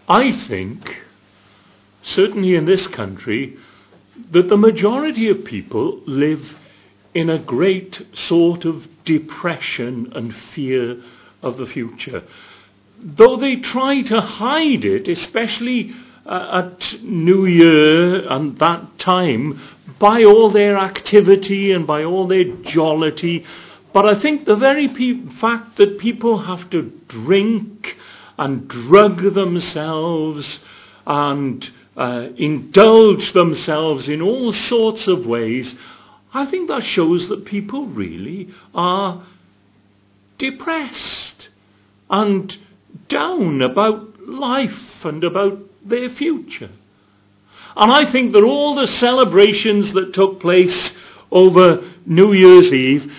I think, certainly in this country, that the majority of people live in a great sort of depression and fear of the future. Though they try to hide it, especially at New Year and that time, by all their activity and by all their jollity. But I think the very fact that people have to drink and drug themselves and indulge themselves in all sorts of ways, I think that shows that people really are depressed and down about life and about their future. And I think that all the celebrations that took place over New Year's Eve,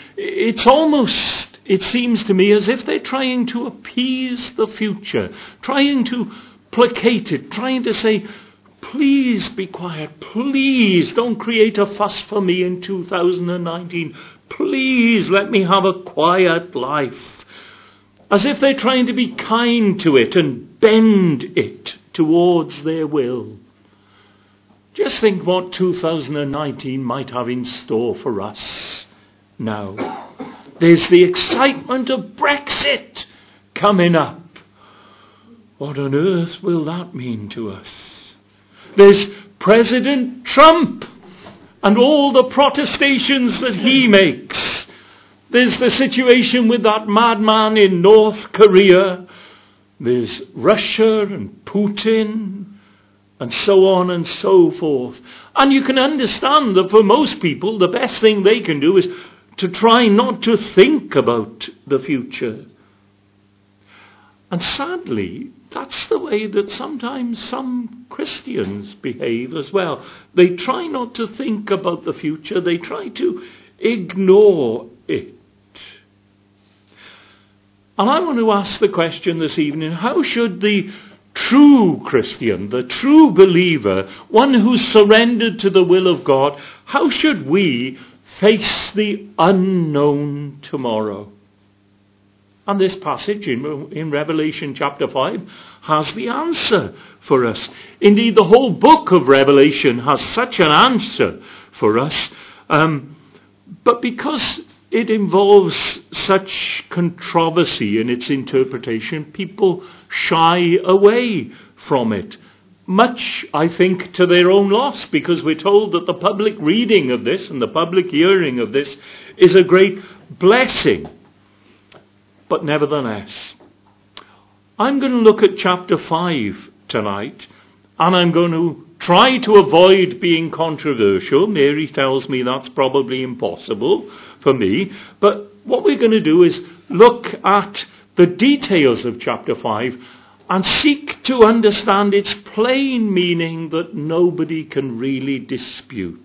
it seems to me as if they're trying to appease the future, trying to placate it, trying to say, please be quiet, please don't create a fuss for me in 2019, please let me have a quiet life. As if they're trying to be kind to it and bend it towards their will. Just think what 2019 might have in store for us now. There's the excitement of Brexit coming up. What on earth will that mean to us? There's President Trump and all the protestations that he makes. There's the situation with that madman in North Korea. There's Russia and Putin and so on and so forth. And you can understand that for most people, the best thing they can do is to try not to think about the future. And sadly, that's the way that sometimes some Christians behave as well. They try not to think about the future. They try to ignore it. And I want to ask the question this evening, how should the true Christian, the true believer, one who's surrendered to the will of God, how should we face the unknown tomorrow? And this passage in Revelation chapter 5 has the answer for us. Indeed, the whole book of Revelation has such an answer for us. But because it involves such controversy in its interpretation, people shy away from it. Much, I think, to their own loss, because we're told that the public reading of this and the public hearing of this is a great blessing. But nevertheless, I'm going to look at chapter 5 tonight, and I'm going to try to avoid being controversial. Mary tells me that's probably impossible for me. But what we're going to do is look at the details of chapter 5 and seek to understand its plain meaning that nobody can really dispute.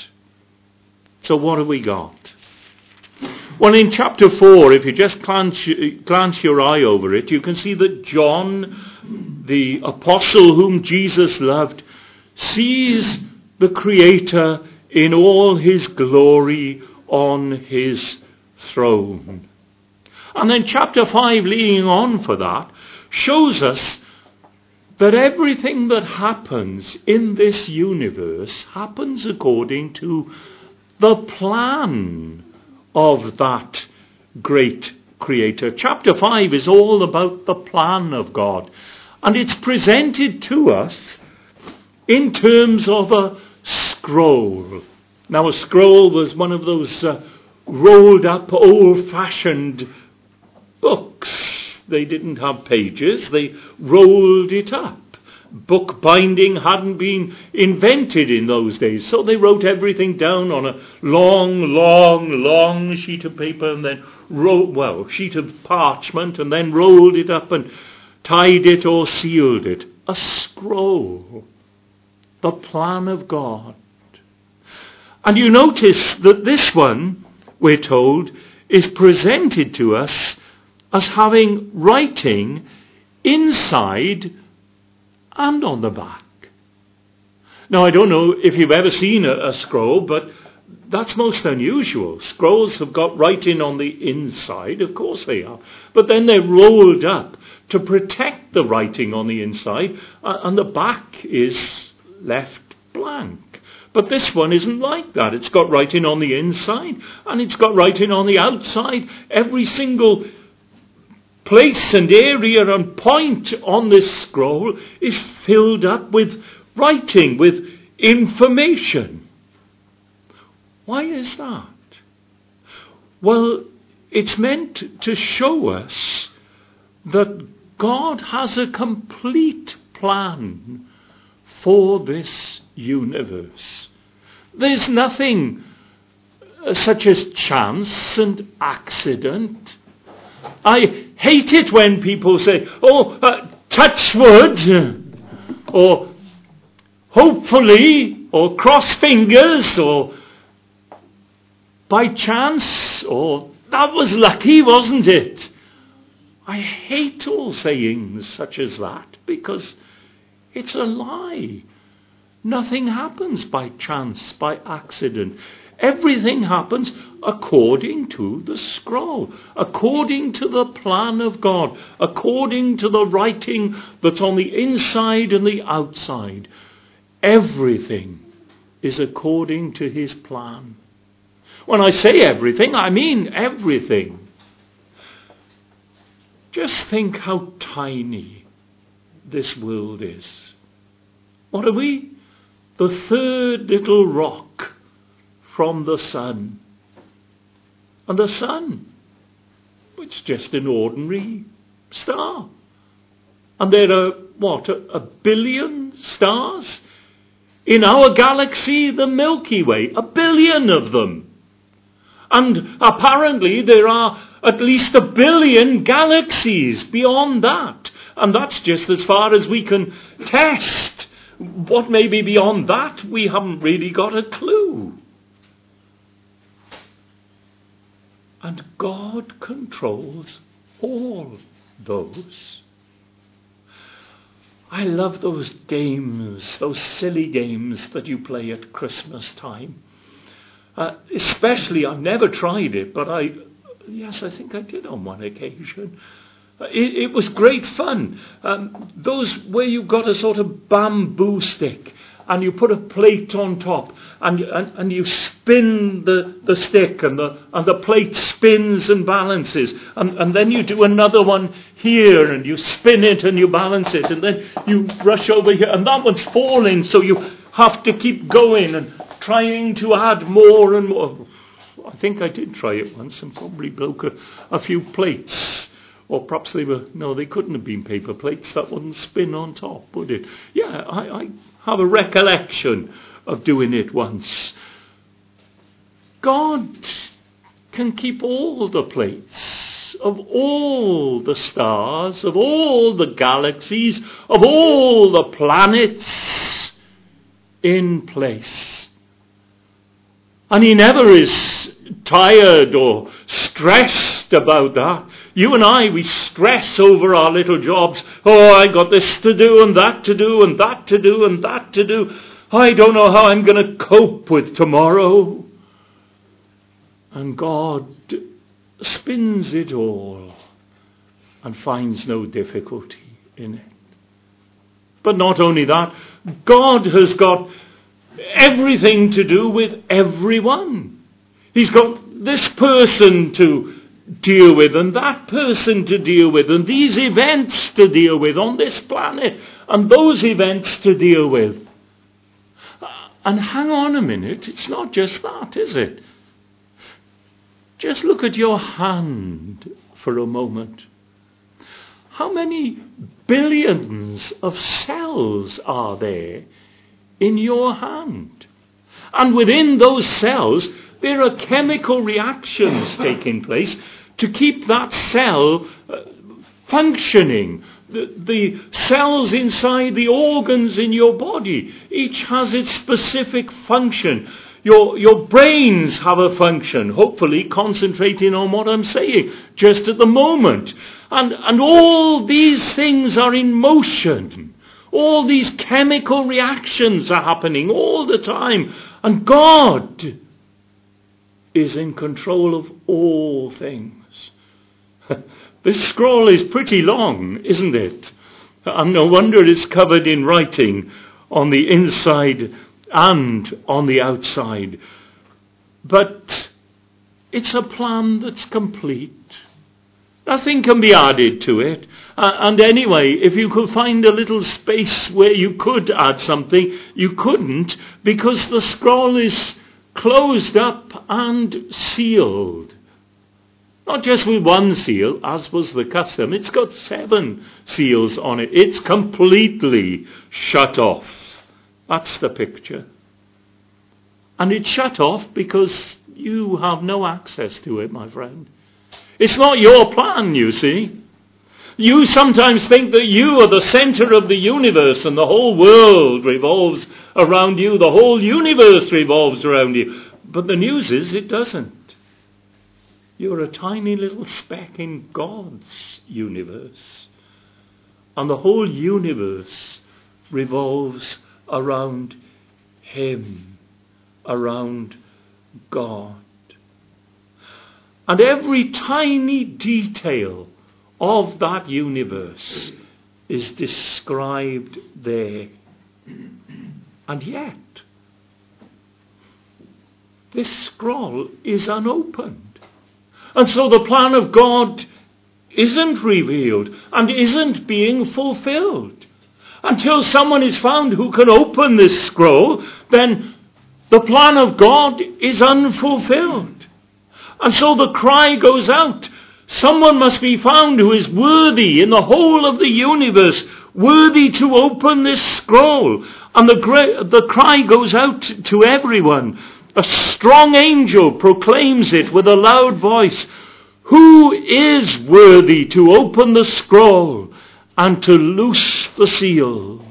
So what have we got? Well, in chapter 4, if you just glance your eye over it, you can see that John, the apostle whom Jesus loved, sees the Creator in all his glory on his throne. And then chapter 5, leading on for that, shows us that everything that happens in this universe happens according to the plan of that great Creator. Chapter 5 is all about the plan of God. And it's presented to us in terms of a scroll. Now, a scroll was one of those rolled up, old-fashioned books. They didn't have pages. They rolled it up. Book binding hadn't been invented in those days, so they wrote everything down on a long sheet of paper and then sheet of parchment, and then rolled it up and tied it or sealed it. A scroll. The plan of God. And you notice that this one, we're told, is presented to us as having writing inside and on the back. Now, I don't know if you've ever seen a scroll, but That's most unusual. Scrolls have got writing on the inside, of course they have. But then they're rolled up to protect the writing on the inside, and the back is left blank. But this one isn't like that. It's got writing on the inside, and it's got writing on the outside. Every single place and area and point on this scroll is filled up with writing, with information. Why is that? Well, it's meant to show us that God has a complete plan for this universe. There's nothing such as chance and accident. I hate it when people say, touch wood, or hopefully, or cross fingers, or by chance, or that was lucky, wasn't it? I hate all sayings such as that, because it's a lie. Nothing happens by chance, by accident. Everything happens according to the scroll, according to the plan of God, according to the writing that's on the inside and the outside. Everything is according to his plan. When I say everything, I mean everything. Just think how tiny this world is. What are we? The third little rock from the sun. And the sun, it's just an ordinary star. And there are, a billion stars? In our galaxy, the Milky Way, 1 billion of them. And apparently there are at least 1 billion galaxies beyond that. And that's just as far as we can test. What may be beyond that, we haven't really got a clue. And God controls all those. I love those games, those silly games that you play at Christmas time. Especially, I've never tried it, but I think I did on one occasion. It was great fun. Those where you got a sort of bamboo stick and you put a plate on top and you spin the stick and the plate spins and balances and then you do another one here and you spin it and you balance it and then you rush over here and that one's falling, so you have to keep going and trying to add more and more. I think I did try it once and probably broke a few plates. Or perhaps they couldn't have been paper plates. That wouldn't spin on top, would it? Yeah, I have a recollection of doing it once. God can keep all the plates of all the stars, of all the galaxies, of all the planets in place. And he never is tired or stressed about that. You and I, we stress over our little jobs. Oh, I got this to do and that to do and that to do and that to do. I don't know how I'm going to cope with tomorrow. And God spins it all and finds no difficulty in it. But not only that, God has got everything to do with everyone. He's got this person to deal with and that person to deal with and these events to deal with on this planet and those events to deal with. And hang on a minute, it's not just that, is it? Just look at your hand for a moment. How many billions of cells are there in your hand? And within those cells, there are chemical reactions taking place to keep that cell functioning. The cells inside the organs in your body, each has its specific function. Your brains have a function, hopefully concentrating on what I'm saying just at the moment. And all these things are in motion. All these chemical reactions are happening all the time. And God is in control of all things. This scroll is pretty long, isn't it? And no wonder it's covered in writing on the inside and on the outside. But it's a plan that's complete. Nothing can be added to it. And anyway, if you could find a little space where you could add something, you couldn't, because the scroll is closed up and sealed. Not just with one seal, as was the custom. It's got 7 seals on it. It's completely shut off. That's the picture. And it's shut off because you have no access to it, my friend. It's not your plan, you see. You sometimes think that you are the center of the universe and the whole world revolves around you. The whole universe revolves around you. But the news is it doesn't. You're a tiny little speck in God's universe. And the whole universe revolves around Him, around God. And every tiny detail of that universe is described there. And yet, this scroll is unopened. And so the plan of God isn't revealed and isn't being fulfilled. Until someone is found who can open this scroll, then the plan of God is unfulfilled. And so the cry goes out. Someone must be found who is worthy in the whole of the universe, worthy to open this scroll. And the cry goes out to everyone. A strong angel proclaims it with a loud voice. Who is worthy to open the scroll and to loose the seals?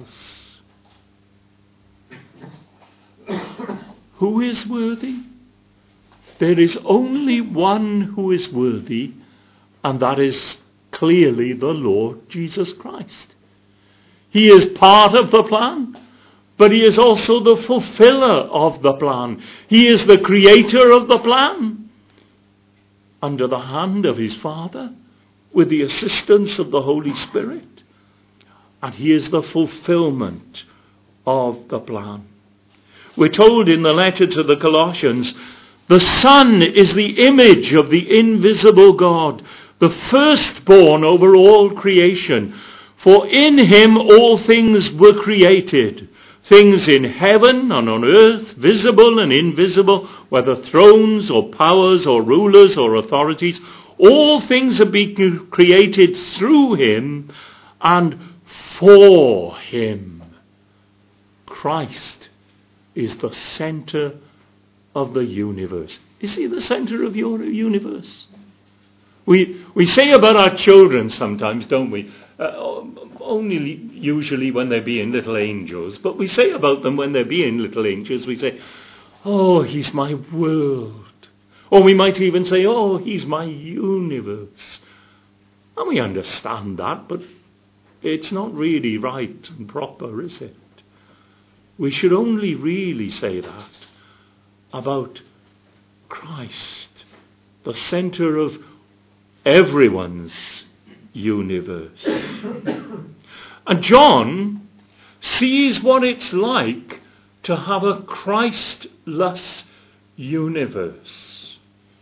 Who is worthy? There is only one who is worthy, and that is clearly the Lord Jesus Christ. He is part of the plan, but he is also the fulfiller of the plan. He is the creator of the plan, under the hand of his Father, with the assistance of the Holy Spirit. And he is the fulfillment of the plan. We're told in the letter to the Colossians, the Son is the image of the invisible God, the firstborn over all creation. For in him all things were created, things in heaven and on earth, visible and invisible, whether thrones or powers or rulers or authorities. All things have been created through him and for him. Christ is the center of the universe. Is he the center of your universe? We say about our children sometimes, don't we? Only usually when they're being little angels. But we say about them when they're being little angels, we say, oh, he's my world. Or we might even say, oh, he's my universe. And we understand that, but it's not really right and proper, is it? We should only really say that about Christ, the center of everyone's universe. And John sees what it's like to have a Christless universe.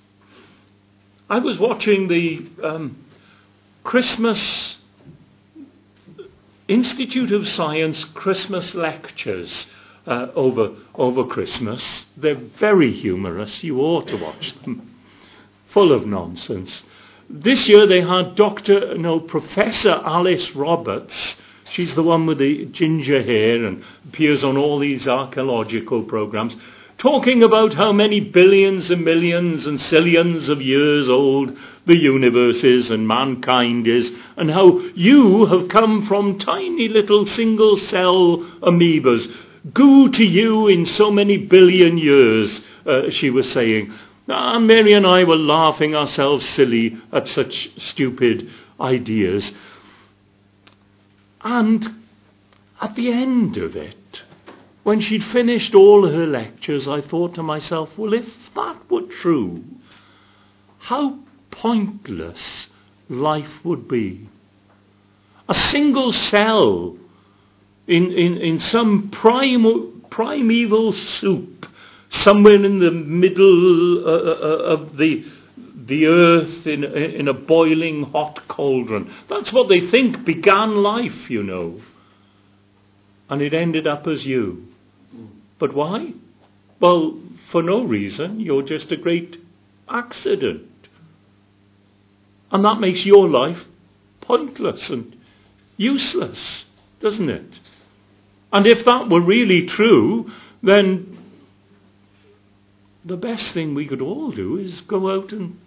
I was watching the Christmas Institute of Science Christmas lectures over Christmas. They're very humorous. You ought to watch them. Full of nonsense. This year they had Professor Alice Roberts. She's the one with the ginger hair and appears on all these archaeological programs, talking about how many billions and millions and zillions of years old the universe is and mankind is, and how you have come from tiny little single-cell amoebas, goo to you in so many billion years, she was saying. And Mary and I were laughing ourselves silly at such stupid ideas. And at the end of it, when she'd finished all her lectures, I thought to myself, well, if that were true, how pointless life would be. A single cell in some primeval soup, somewhere in the middle of the earth in a boiling hot cauldron. That's what they think began life, you know. And it ended up as you. But why? Well, for no reason. You're just a great accident. And that makes your life pointless and useless, doesn't it? And if that were really true, then the best thing we could all do is go out and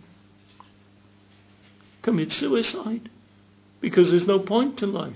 commit suicide, because there's no point to life.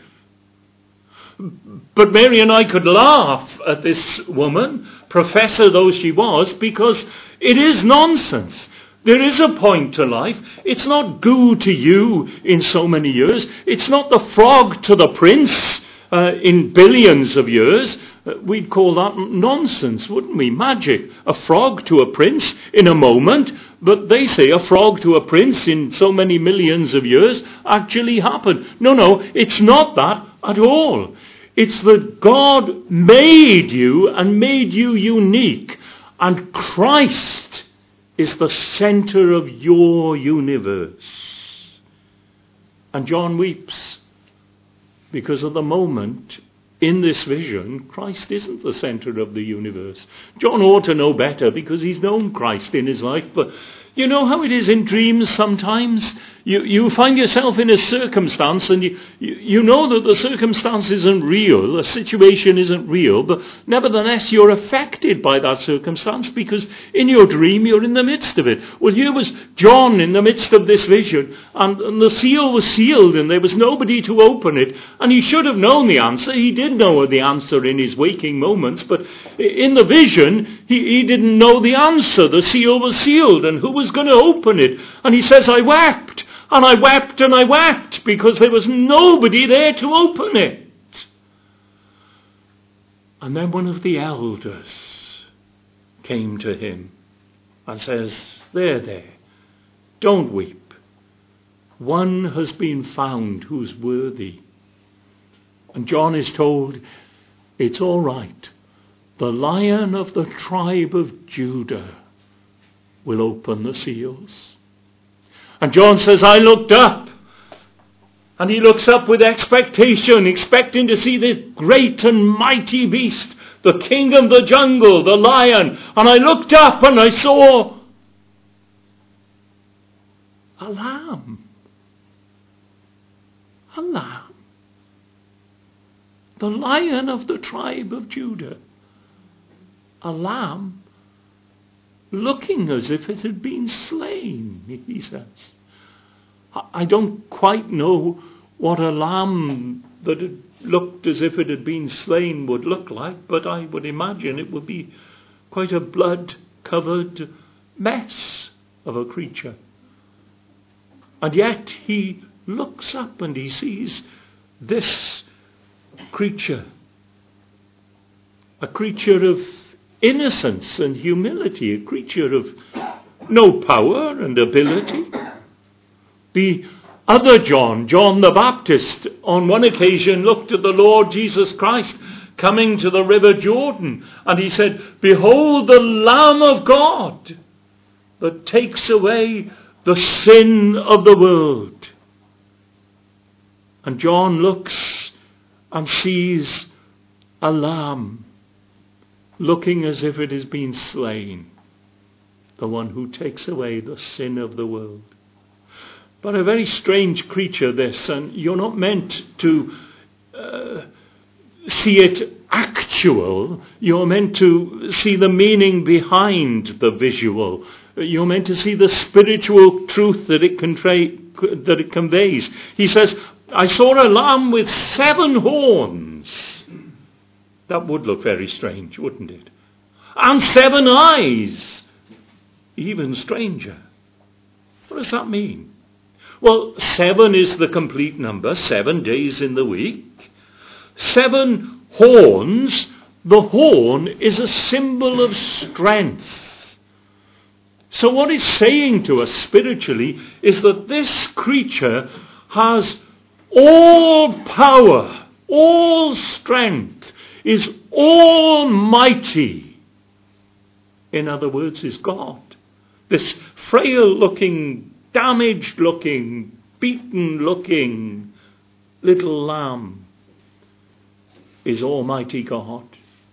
But Mary and I could laugh at this woman, professor though she was, because it is nonsense. There is a point to life. It's not goo to you in so many years. It's not the frog to the prince in billions of years. We'd call that nonsense, wouldn't we? Magic. A frog to a prince in a moment. But they say a frog to a prince in so many millions of years actually happened. No, it's not that at all. It's that God made you and made you unique. And Christ is the center of your universe. And John weeps because at the moment, in this vision, Christ isn't the center of the universe. John ought to know better because he's known Christ in his life. But you know how it is in dreams sometimes? You find yourself in a circumstance and you know that the circumstance isn't real, the situation isn't real, but nevertheless you're affected by that circumstance because in your dream you're in the midst of it. Well, here was John in the midst of this vision and the seal was sealed and there was nobody to open it, and he should have known the answer. He did know the answer in his waking moments, but in the vision he didn't know the answer. The seal was sealed and who was going to open it? And he says, I wept. And I wept and I wept because there was nobody there to open it. And then one of the elders came to him and says, there, don't weep. One has been found who's worthy. And John is told, it's all right. The Lion of the tribe of Judah will open the seals. And John says, I looked up. And he looks up with expectation, expecting to see this great and mighty beast, the king of the jungle, the lion. And I looked up and I saw a lamb. A lamb. The Lion of the tribe of Judah. A lamb looking as if it had been slain, he says. I don't quite know what a lamb that had looked as if it had been slain would look like, but I would imagine it would be quite a blood-covered mess of a creature. And yet he looks up and he sees this creature, a creature of innocence and humility, a creature of no power and ability. The other John the Baptist, on one occasion looked at the Lord Jesus Christ coming to the river Jordan, and he said, behold the Lamb of God that takes away the sin of the world. And John looks and sees a lamb looking as if it has been slain, the one who takes away the sin of the world. But a very strange creature this, and you're not meant to see it actual. You're meant to see the meaning behind the visual. You're meant to see the spiritual truth that it conveys. He says, I saw a lamb with 7 horns. That would look very strange, wouldn't it? And 7 eyes. Even stranger. What does that mean? Well, 7 is the complete number, 7 days in the week. 7 horns the horn is a symbol of strength. So what it's saying to us spiritually is that this creature has all power, all strength, is almighty. In other words, is God. This frail-looking, damaged-looking, beaten-looking little lamb is Almighty God,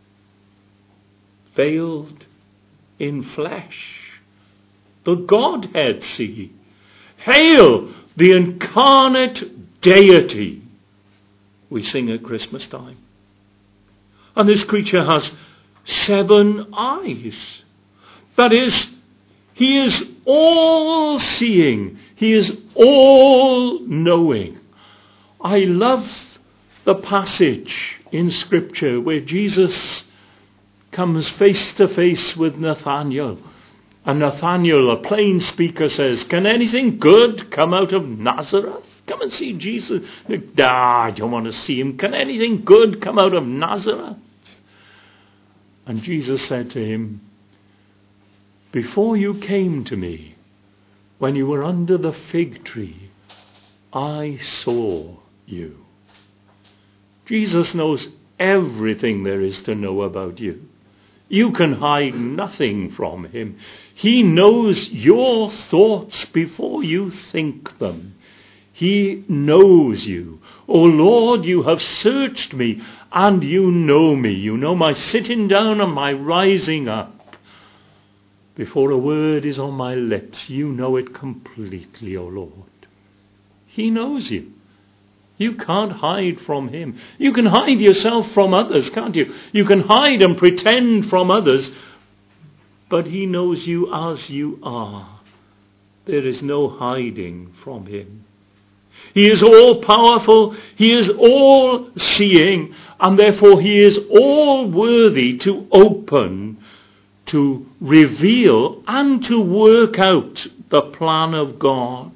veiled in flesh. The Godhead, see. Hail the incarnate deity, we sing at Christmas time. And this creature has 7 eyes. That is, he is all-seeing. He is all-knowing. I love the passage in Scripture where Jesus comes face to face with Nathanael. And Nathanael, a plain speaker, says, "Can anything good come out of Nazareth?" Come and see Jesus. I don't want to see him. Can anything good come out of Nazareth? And Jesus said to him, "Before you came to me, when you were under the fig tree, I saw you." Jesus knows everything there is to know about you. You can hide nothing from him. He knows your thoughts before you think them. He knows you. "O Lord, you have searched me, and you know me. You know my sitting down and my rising up. Before a word is on my lips, you know it completely, O Lord." He knows you. You can't hide from him. You can hide yourself from others, can't you? You can hide and pretend from others, but he knows you as you are. There is no hiding from him. He is all-powerful, he is all-seeing, and therefore he is all-worthy to open, to reveal, and to work out the plan of God.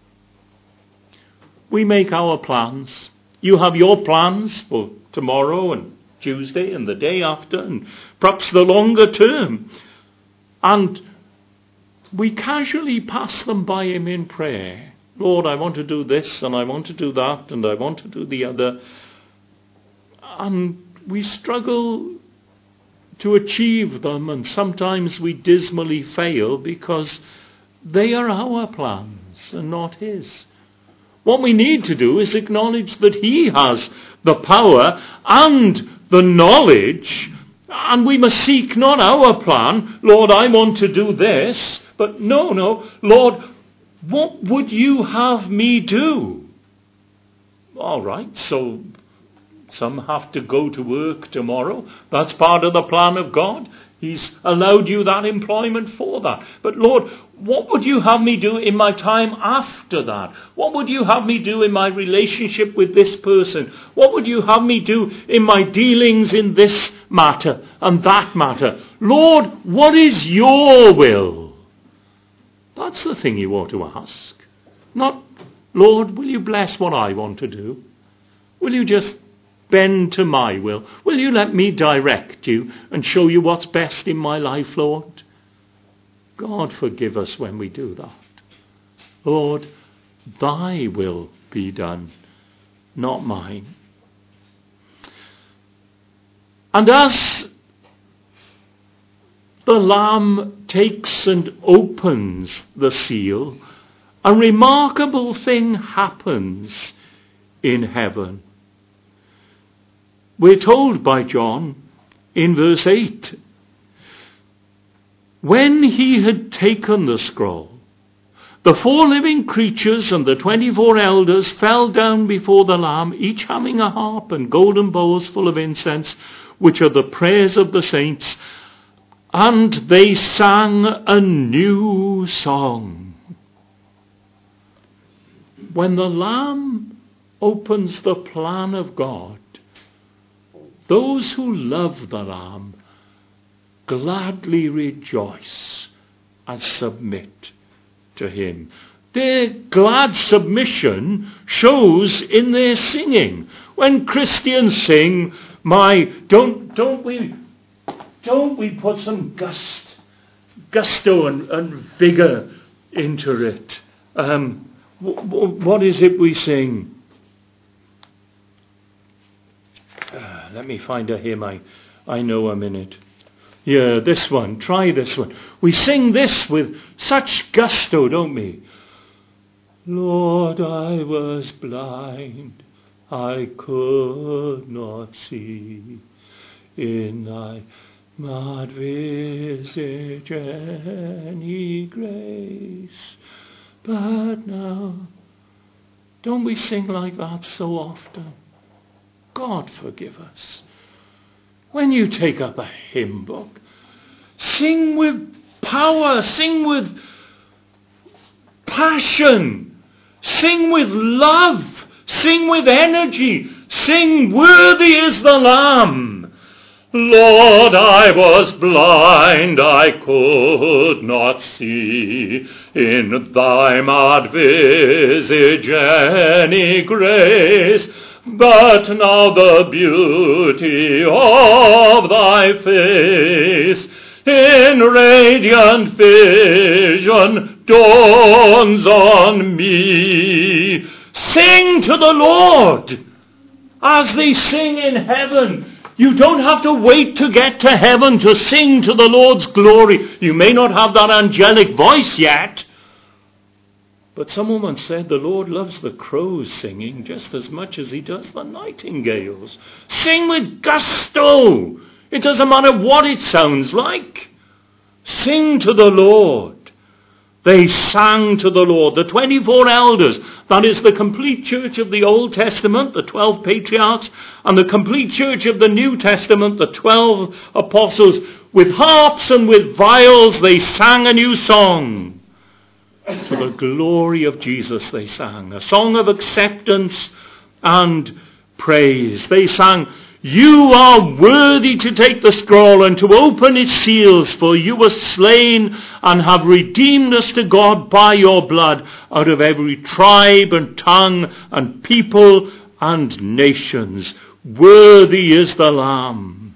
We make our plans. You have your plans for tomorrow and Tuesday and the day after and perhaps the longer term. And we casually pass them by him in prayer. "Lord, I want to do this and I want to do that and I want to do the other." And we struggle to achieve them, and sometimes we dismally fail because they are our plans and not his. What we need to do is acknowledge that he has the power and the knowledge, and we must seek not our plan. "Lord, I want to do this," but no, "Lord, what would you have me do?" All right, so some have to go to work tomorrow. That's part of the plan of God. He's allowed you that employment for that. But Lord, what would you have me do in my time after that? What would you have me do in my relationship with this person? What would you have me do in my dealings in this matter and that matter? Lord, what is your will? That's the thing you ought to ask. Not, "Lord, will you bless what I want to do? Will you just bend to my will? Will you let me direct you and show you what's best in my life, Lord?" God forgive us when we do that. "Lord, thy will be done, not mine." And as the Lamb takes and opens the seal, a remarkable thing happens in heaven. We're told by John in verse 8, "When he had taken the scroll, the 4 living creatures and the 24 elders fell down before the Lamb, each having a harp and golden bowls full of incense, which are the prayers of the saints, and they sang a new song." When the Lamb opens the plan of God, those who love the Lamb gladly rejoice and submit to him. Their glad submission shows in their singing. When Christians sing, don't we put some gusto and vigour into it? What is it we sing? Let me find a hymn I know a minute. Yeah, this one. Try this one. We sing this with such gusto, don't we? Lord, I was blind, I could not see. In thy mad visage any grace. But now, don't we sing like that so often? God forgive us. When you take up a hymn book, sing with power, sing with passion, sing with love, sing with energy, sing worthy is the Lamb. Lord, I was blind, I could not see. In thy mad visage any grace. But now the beauty of thy face in radiant vision dawns on me. Sing to the Lord as they sing in heaven. You don't have to wait to get to heaven to sing to the Lord's glory. You may not have that angelic voice yet. But someone once said the Lord loves the crows singing just as much as he does the nightingales. Sing with gusto. It doesn't matter what it sounds like. Sing to the Lord. They sang to the Lord. The 24 elders, that is the complete church of the Old Testament, the 12 patriarchs, and the complete church of the New Testament, the 12 apostles, with harps and with viols, they sang a new song. To the glory of Jesus they sang. A song of acceptance and praise. They sang, you are worthy to take the scroll and to open its seals, for you were slain and have redeemed us to God by your blood out of every tribe and tongue and people and nations. Worthy is the Lamb.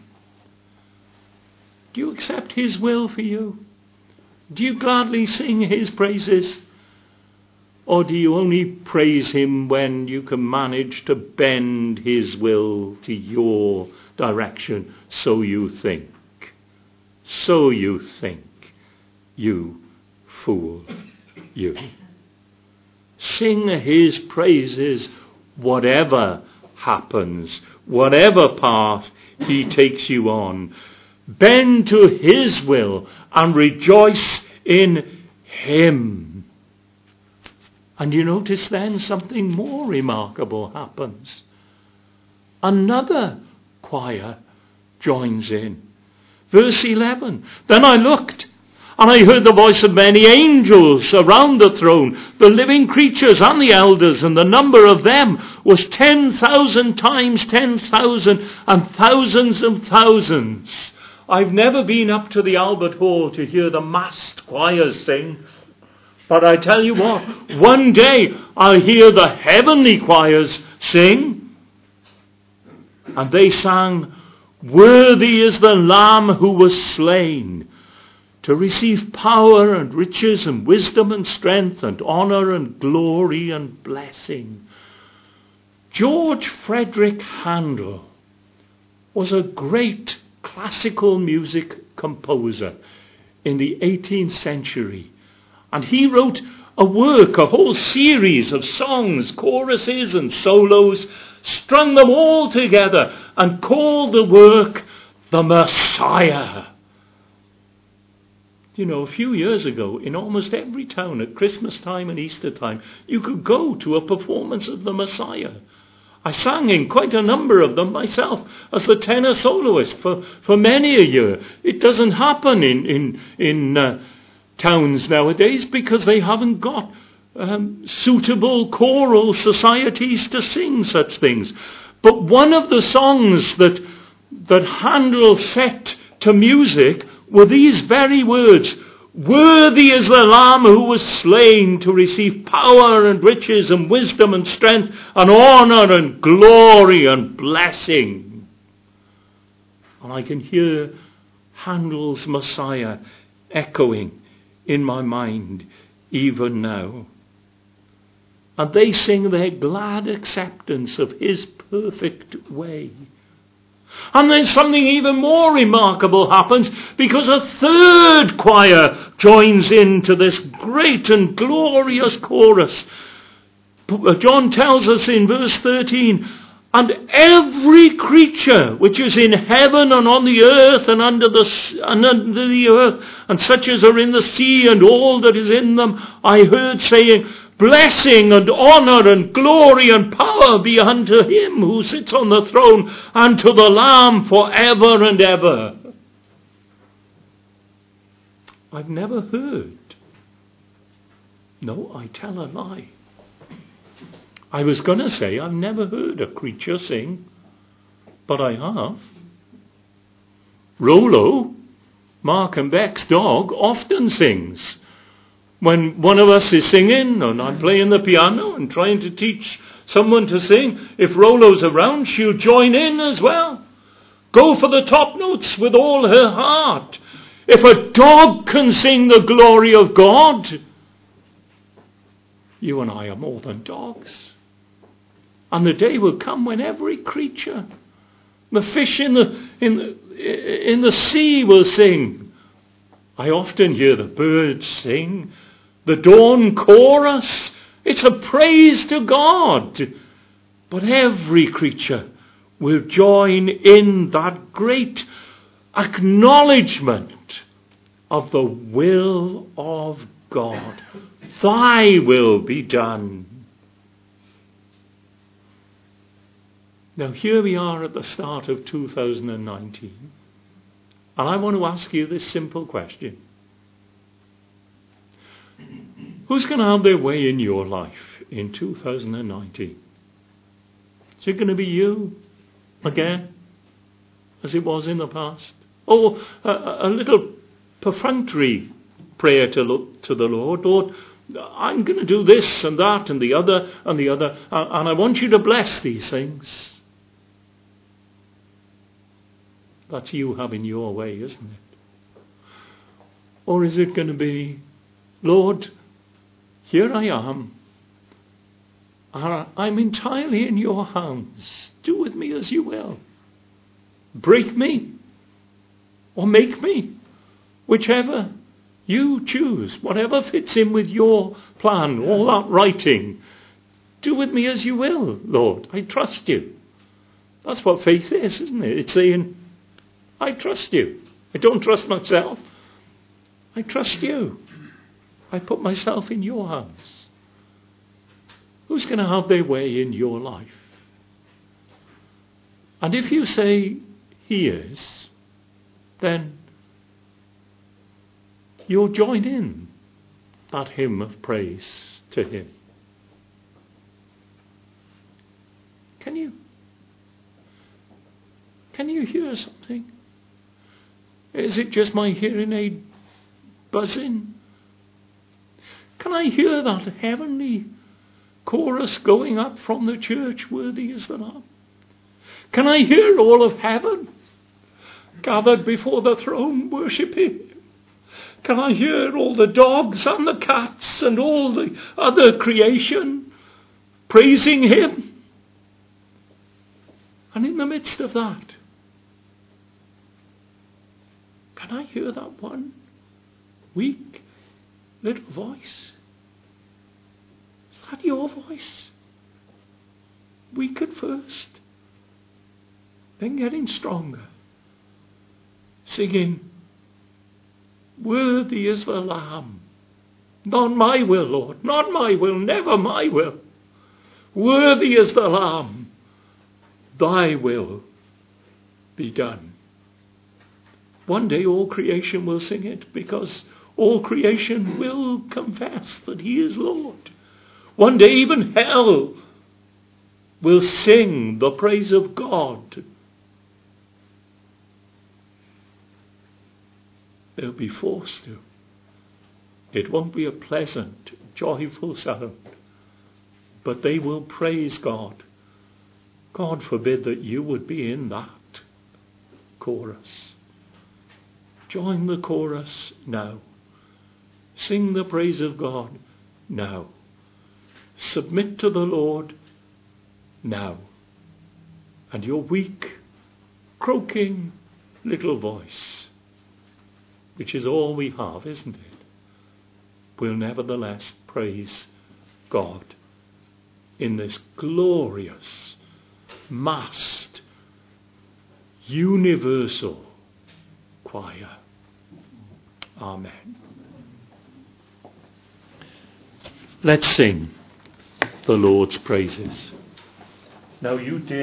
Do you accept his will for you? Do you gladly sing his praises? Or do you only praise him when you can manage to bend his will to your direction? So you think. So you think. You fool. You. Sing his praises whatever happens, whatever path he takes you on. Bend to his will and rejoice in him. And you notice then something more remarkable happens. Another choir joins in. Verse 11. Then I looked, and I heard the voice of many angels around the throne, the living creatures and the elders, and the number of them was 10,000 times 10,000 and thousands and thousands. I've never been up to the Albert Hall to hear the massed choirs sing. But I tell you what, one day I'll hear the heavenly choirs sing. And they sang, worthy is the Lamb who was slain to receive power and riches and wisdom and strength and honour and glory and blessing. George Frederick Handel was a great classical music composer in the 18th century. And he wrote a work, a whole series of songs, choruses and solos, strung them all together and called the work The Messiah. You know, a few years ago, in almost every town at Christmas time and Easter time, you could go to a performance of The Messiah. I sang in quite a number of them myself as the tenor soloist for many a year. It doesn't happen in towns nowadays because they haven't got suitable choral societies to sing such things. But one of the songs that Handel set to music were these very words, Worthy is the Lamb who was slain to receive power and riches and wisdom and strength and honor and glory and blessing. And I can hear Handel's Messiah echoing in my mind even now. And they sing their glad acceptance of his perfect way. And then something even more remarkable happens, because a third choir joins into this great and glorious chorus. John tells us in verse 13, and every creature which is in heaven and on the earth and under the earth, and such as are in the sea and all that is in them, I heard saying, blessing and honor and glory and power be unto him who sits on the throne and to the Lamb forever and ever. I've never heard. No, I tell a lie. I was going to say I've never heard a creature sing, but I have. Rollo, Mark and Beck's dog, often sings. When one of us is singing and I'm playing the piano and trying to teach someone to sing, if Rollo's around, she'll join in as well. Go for the top notes with all her heart. If a dog can sing the glory of God, you and I are more than dogs. And the day will come when every creature, the fish in the sea will sing. I often hear the birds sing. The dawn chorus, it's a praise to God. But every creature will join in that great acknowledgement of the will of God. Thy will be done. Now here we are at the start of 2019. And I want to ask you this simple question. Who's going to have their way in your life in 2019? Is it going to be you again, as it was in the past? Or a little perfunctory prayer to the Lord? Lord, I'm going to do this and that and the other, and I want you to bless these things. That's you having your way, isn't it? Or is it going to be, Lord, here I am. I'm entirely in your hands. Do with me as you will. Break me or make me, whichever you choose, whatever fits in with your plan, all that writing. Do with me as you will, Lord. I trust you. That's what faith is, isn't it? It's saying, I trust you. I don't trust myself. I trust you. I put myself in your hands. Who's going to have their way in your life? And if you say he is, then you'll join in that hymn of praise to him. Can you hear something? Is it just my hearing aid buzzing? Can I hear that heavenly chorus going up from the church, worthy is the Lamb? Can I hear all of heaven gathered before the throne worshipping? Can I hear all the dogs and the cats and all the other creation praising him? And in the midst of that, can I hear that one weak little voice? Is that your voice? Weak at first, then getting stronger, singing, worthy is the Lamb. Not my will, Lord, not my will, never my will. Worthy is the Lamb. Thy will be done. One day all creation will sing it, because all creation will confess that he is Lord. One day even hell will sing the praise of God. They'll be forced to. It won't be a pleasant, joyful sound, but they will praise God. God forbid that you would be in that chorus. Join the chorus now. Sing the praise of God now. Submit to the Lord now. And your weak, croaking little voice, which is all we have, isn't it, will nevertheless praise God in this glorious, massed, universal choir. Amen. Let's sing the Lord's praises. Now you dare